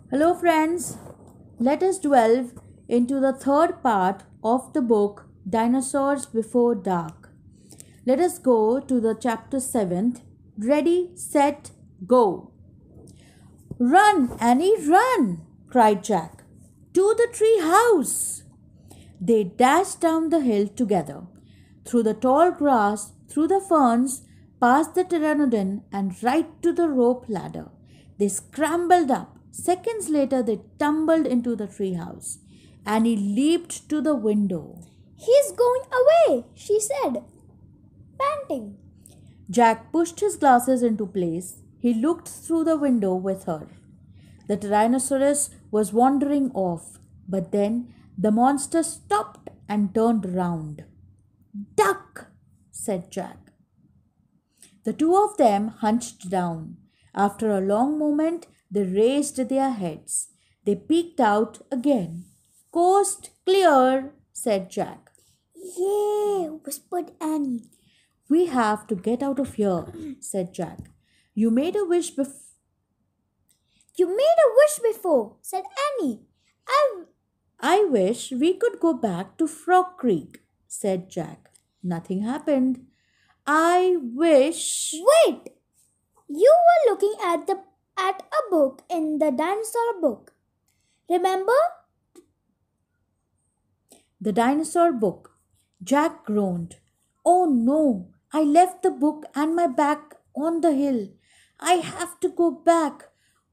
Hello, friends. Let us delve into the third part of the book Dinosaurs Before Dark. Let us go to the chapter 7th. Ready, set, go. Run, Annie, run! Cried Jack. To the tree house! They dashed down the hill together, through the tall grass, through the ferns, past the pteranodon, and right to the rope ladder. They scrambled up. Seconds later, they tumbled into the treehouse. Annie leaped to the window. He's going away, she said, panting. Jack pushed his glasses into place. He looked through the window with her. The Tyrannosaurus was wandering off, but then the monster stopped and turned round. Duck, said Jack. The two of them hunched down. After a long moment, they raised their heads. They peeked out again. Coast clear, said Jack. Yay, whispered Annie. We have to get out of here, said Jack. You made a wish before. You made a wish before, said Annie. I wish we could go back to Frog Creek, said Jack. Nothing happened. I wish. Wait! You were looking at a book in the dinosaur book. Remember? The dinosaur book. Jack groaned. Oh no, I left the book and my bag on the hill. I have to go back.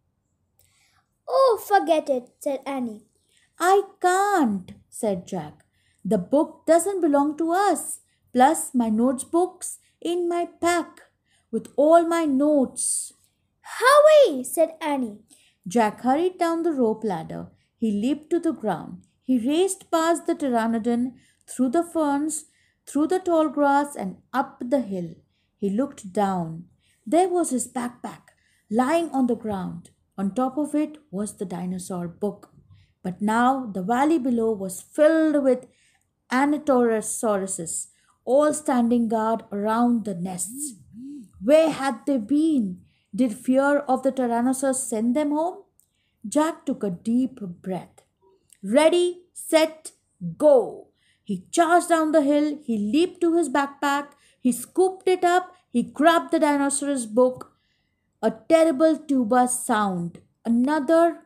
Oh, forget it, said Annie. I can't, said Jack. The book doesn't belong to us. Plus my notebooks in my pack with all my notes. Hurry, said Annie. Jack hurried down the rope ladder. He leaped to the ground. He raced past the pteranodon, through the ferns, through the tall grass, and up the hill. He looked down. There was his backpack, lying on the ground. On top of it was the dinosaur book. But now the valley below was filled with Anatosauruses, all standing guard around the nests. Where had they been? Did fear of the Tyrannosaurus send them home? Jack took a deep breath. Ready, set, go. He charged down the hill. He leaped to his backpack. He scooped it up. He grabbed the dinosaur's book. A terrible tuba sound. Another.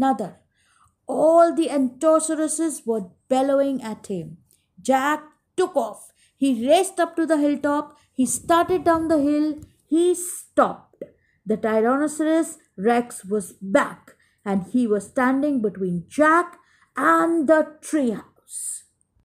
All the Antosauruses were bellowing at him. Jack took off. He raced up to the hilltop. He started down the hill. He stopped. The Tyrannosaurus Rex was back, and he was standing between Jack and the treehouse.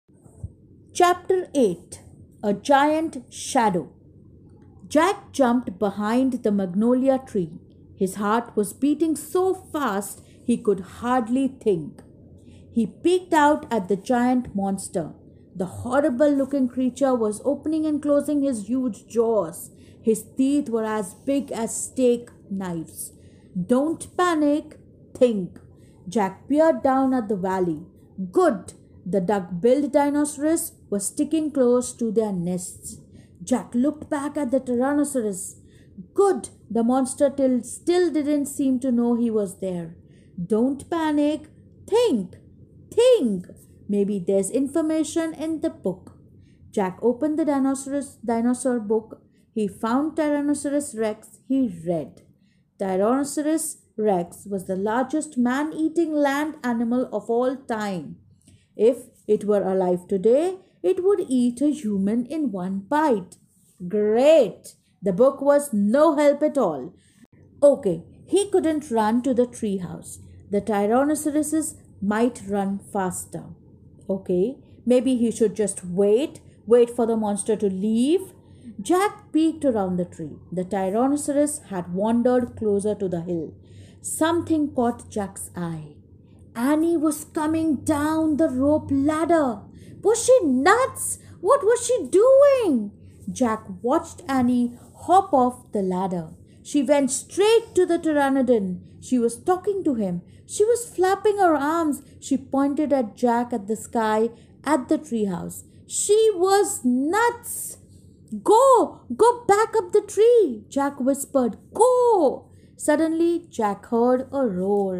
Chapter 8. A Giant Shadow. Jack jumped behind the magnolia tree. His heart was beating so fast he could hardly think. He peeked out at the giant monster. The horrible-looking creature was opening and closing his huge jaws. His teeth were as big as steak knives. Don't panic, think. Jack peered down at the valley. Good! The duck-billed dinosaurs were sticking close to their nests. Jack looked back at the Tyrannosaurus. Good! The monster still didn't seem to know he was there. Don't panic. Think. Maybe there's information in the book. Jack opened the dinosaur book. He found Tyrannosaurus Rex. He read. Tyrannosaurus Rex was the largest man-eating land animal of all time. If it were alive today, it would eat a human in one bite. Great! The book was no help at all. Okay, he couldn't run to the treehouse. The Tyrannosauruses might run faster. Okay, maybe he should just wait for the monster to leave. Jack peeked around the tree. The Tyrannosaurus had wandered closer to the hill. Something caught Jack's eye. Annie was coming down the rope ladder. Was she nuts? What was she doing? Jack watched Annie hop off the ladder. She went straight to the pteranodon. She was talking to him. She was flapping her arms. She pointed at Jack at the sky at the treehouse. She was nuts. Go back up the tree, Jack whispered. Go! Suddenly, Jack heard a roar.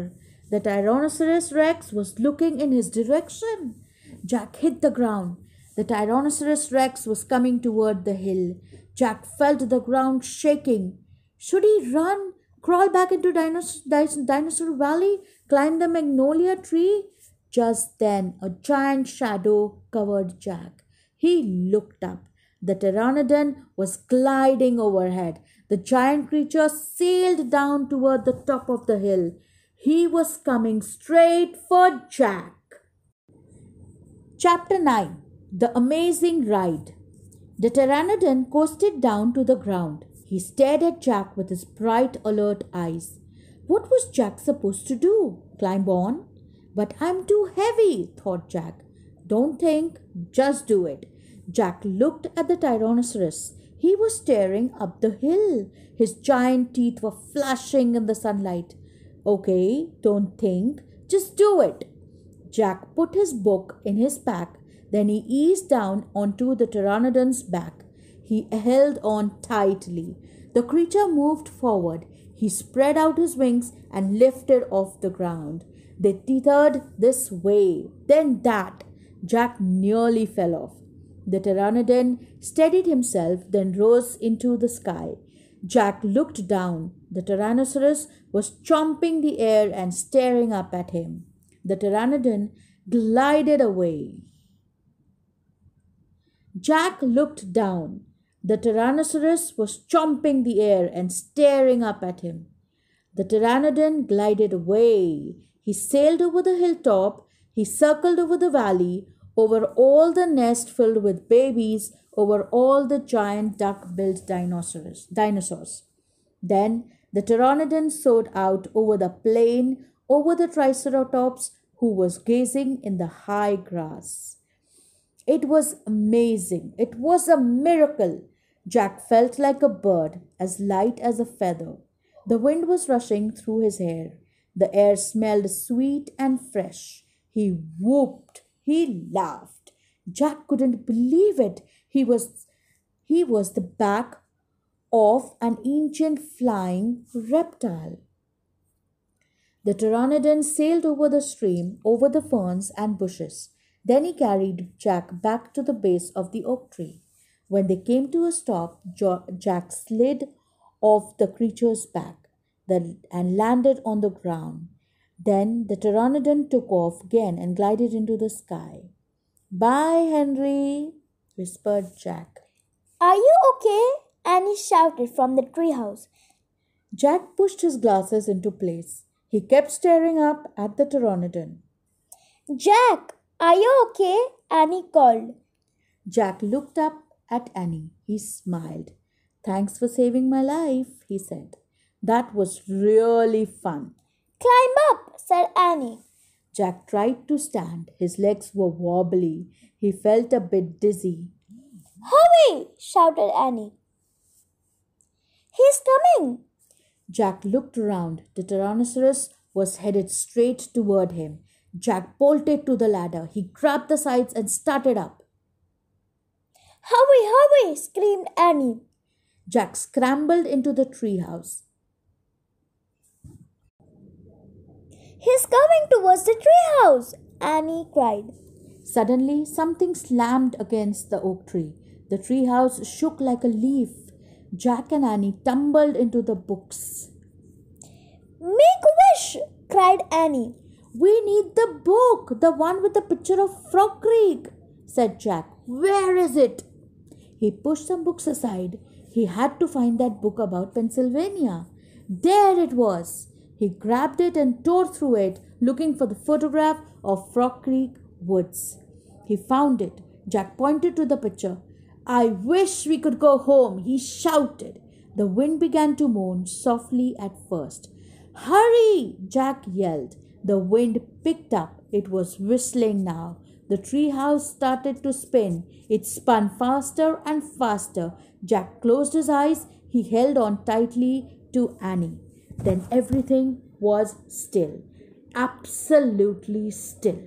The Tyrannosaurus Rex was looking in his direction. Jack hit the ground. The Tyrannosaurus Rex was coming toward the hill. Jack felt the ground shaking. Should he run, crawl back into Dinosaur Valley, climb the magnolia tree? Just then, a giant shadow covered Jack. He looked up. The pteranodon was gliding overhead. The giant creature sailed down toward the top of the hill. He was coming straight for Jack. Chapter 9. The Amazing Ride. The pteranodon coasted down to the ground. He stared at Jack with his bright, alert eyes. What was Jack supposed to do? Climb on? But I'm too heavy, thought Jack. Don't think, just do it. Jack looked at the Tyrannosaurus. He was staring up the hill. His giant teeth were flashing in the sunlight. Okay, don't think, just do it. Jack put his book in his pack. Then he eased down onto the pteranodon's back. He held on tightly. The creature moved forward. He spread out his wings and lifted off the ground. They teetered this way, then that. Jack nearly fell off. The pteranodon steadied himself, then rose into the sky. Jack looked down. The Tyrannosaurus was chomping the air and staring up at him. The pteranodon glided away. Jack looked down. The Tyrannosaurus was chomping the air and staring up at him. The pteranodon glided away. He sailed over the hilltop. He circled over the valley, over all the nest filled with babies, over all the giant duck-billed dinosaurs. Then the pteranodon soared out over the plain, over the Triceratops, who was gazing in the high grass. It was amazing. It was a miracle. Jack felt like a bird, as light as a feather. The wind was rushing through his hair. The air smelled sweet and fresh. He whooped. He laughed. Jack couldn't believe it. He was the back of an ancient flying reptile. The pteranodon sailed over the stream, over the ferns and bushes. Then he carried Jack back to the base of the oak tree. When they came to a stop, Jack slid off the creature's back and landed on the ground. Then the pteranodon took off again and glided into the sky. "Bye, Henry," whispered Jack. "Are you okay?" Annie shouted from the treehouse. Jack pushed his glasses into place. He kept staring up at the pteranodon. "Jack, are you okay?" Annie called. Jack looked up at Annie. He smiled. "Thanks for saving my life," he said. "That was really fun." "Climb up," said Annie. Jack tried to stand. His legs were wobbly. He felt a bit dizzy. "Hurry!" shouted Annie. "He's coming!" Jack looked around. The Tyrannosaurus was headed straight toward him. Jack bolted to the ladder. He grabbed the sides and started up. "Hurry, hurry!" screamed Annie. Jack scrambled into the treehouse. "He's coming towards the treehouse!" Annie cried. Suddenly, something slammed against the oak tree. The treehouse shook like a leaf. Jack and Annie tumbled into the books. "Make a wish!" cried Annie. "We need the book, the one with the picture of Frog Creek," said Jack. "Where is it?" He pushed some books aside. He had to find that book about Pennsylvania. There it was. He grabbed it and tore through it, looking for the photograph of Frog Creek woods. He found it. Jack pointed to the picture. "I wish we could go home," he shouted. The wind began to moan softly at first. "Hurry!" Jack yelled. The wind picked up. It was whistling now. The treehouse started to spin. It spun faster and faster. Jack closed his eyes. He held on tightly to Annie. Then everything was still. Absolutely still.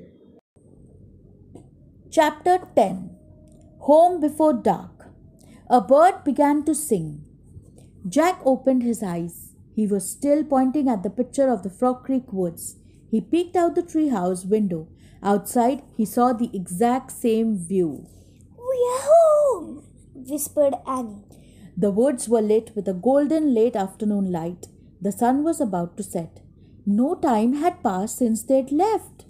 Chapter 10. Home Before Dark. A bird began to sing. Jack opened his eyes. He was still pointing at the picture of the Frog Creek woods. He peeked out the treehouse window. Outside, he saw the exact same view. "We're home," whispered Annie. The woods were lit with a golden late afternoon light. The sun was about to set. No time had passed since they'd left.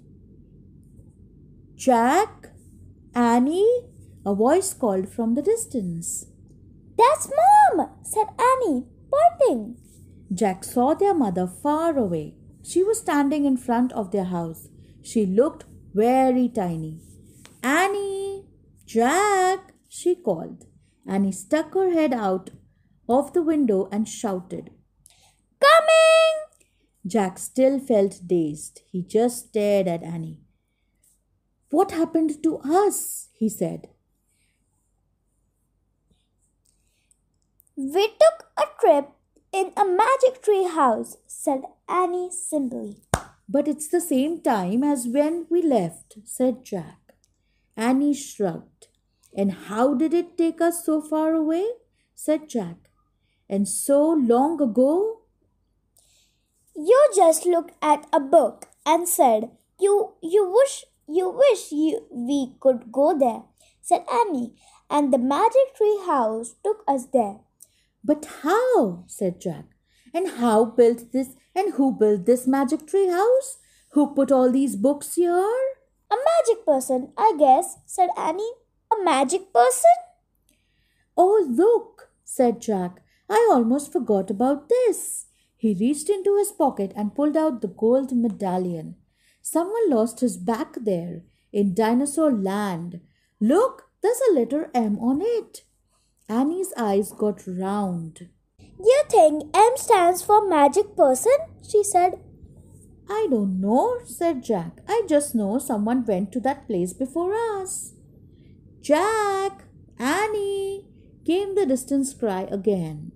"Jack? Annie?" a voice called from the distance. "That's Mom," said Annie, pointing. Jack saw their mother far away. She was standing in front of their house. She looked very tiny. "Annie! Jack!" she called. Annie stuck her head out of the window and shouted. "Coming!" Jack still felt dazed. He just stared at Annie. "What happened to us?" he said. "We took a trip in a magic tree house," said Annie simply. "But it's the same time as when we left," said Jack. Annie shrugged. "And how did it take us so far away?" said Jack. "And so long ago?" "You just looked at a book and said you wish we could go there," said Annie, "and the magic tree house took us there." "But how?" said Jack. "And who built this magic tree house? Who put all these books here?" "A magic person, I guess," said Annie. "A magic person?" "Oh, look," said Jack. "I almost forgot about this." He reached into his pocket and pulled out the gold medallion. Someone lost his back there in Dinosaur Land. "Look, there's a letter M on it." Annie's eyes got round. "You think M stands for magic person?" she said. "I don't know," said Jack. "I just know someone went to that place before us." "Jack! Annie!" came the distant cry again.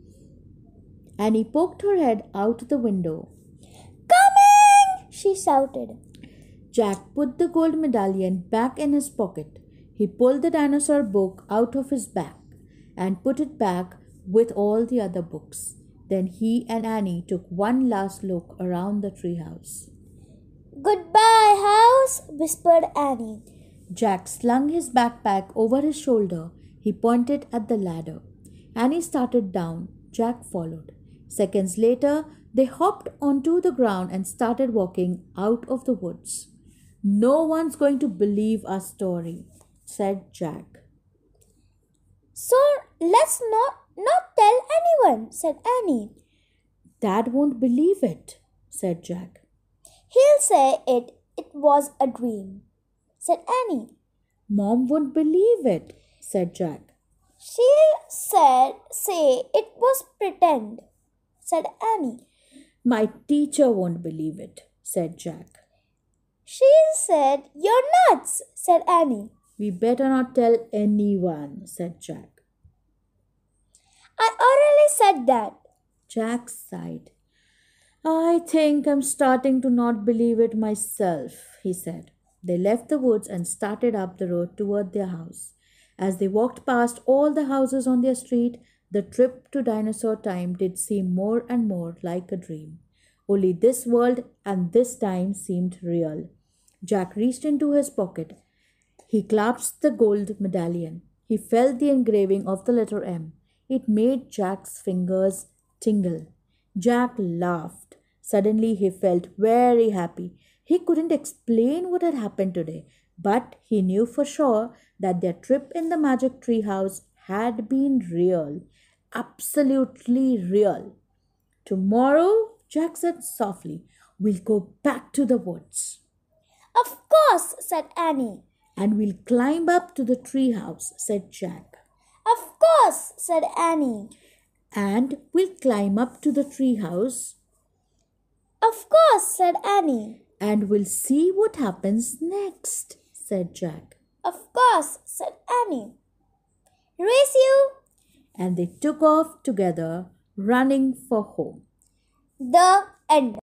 Annie poked her head out the window. "Coming!" she shouted. Jack put the gold medallion back in his pocket. He pulled the dinosaur book out of his bag and put it back with all the other books. Then he and Annie took one last look around the treehouse. "Goodbye, house," whispered Annie. Jack slung his backpack over his shoulder. He pointed at the ladder. Annie started down. Jack followed. Seconds later, they hopped onto the ground and started walking out of the woods. "No one's going to believe our story," said Jack. "So let's not tell anyone," said Annie. "Dad won't believe it," said Jack. "He'll say it was a dream," said Annie. "Mom won't believe it," said Jack. "She'll say it was pretend," said Annie. "My teacher won't believe it," said Jack. "She'll say you're nuts," said Annie. "We better not tell anyone," said Jack. "I already said that." Jack sighed. "I think I'm starting to not believe it myself," he said. They left the woods and started up the road toward their house. As they walked past all the houses on their street, the trip to dinosaur time did seem more and more like a dream. Only this world and this time seemed real. Jack reached into his pocket. He clasped the gold medallion. He felt the engraving of the letter M. It made Jack's fingers tingle. Jack laughed. Suddenly he felt very happy. He couldn't explain what had happened today, but he knew for sure that their trip in the magic tree house had been real. Absolutely real. "Tomorrow," Jack said softly, "we'll go back to the woods." "Of course," said Annie. "And we'll climb up to the tree house," said Jack. "Of course," said Annie. "And we'll climb up to the tree house." "Of course," said Annie. "And we'll see what happens next," said Jack. "Of course," said Annie. "Race you!" And they took off together, running for home. The end.